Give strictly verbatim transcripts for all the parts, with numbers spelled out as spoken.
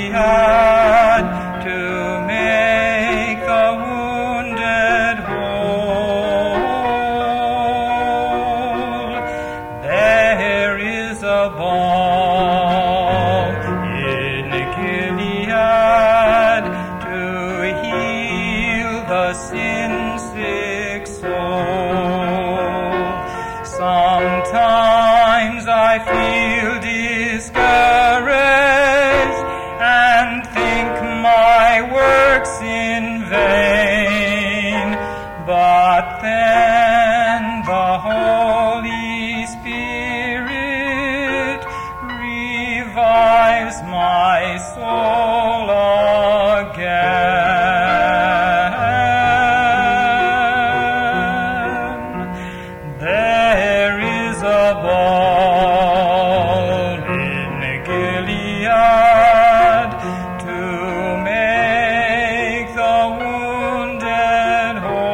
Gilead to make the wounded whole. There is a balm in Gilead to heal the sin-sick soul. Sometimes I feel discouraged and think my work's in vain, but then the Holy Spirit revives my soul again. There is a balm in Gilead to make the wounded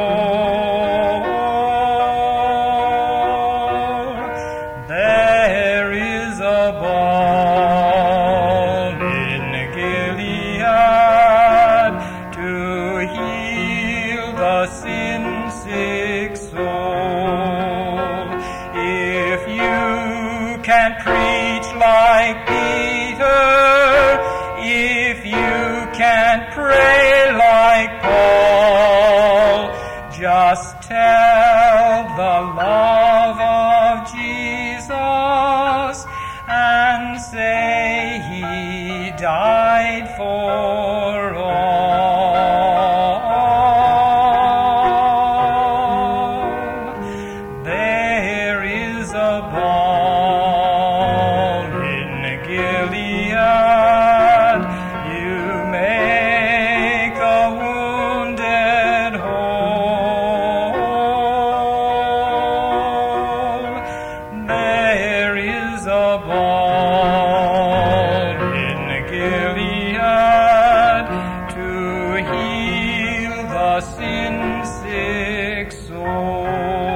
whole. There is a balm in Gilead to heal the sin-sick soul. If you can preach like Peter, if you can pray like Paul, just tell the love of Jesus and say he died for all. There is a balm in Gilead. You make the wounded whole. There is a balm in Gilead to heal the sin-sick soul.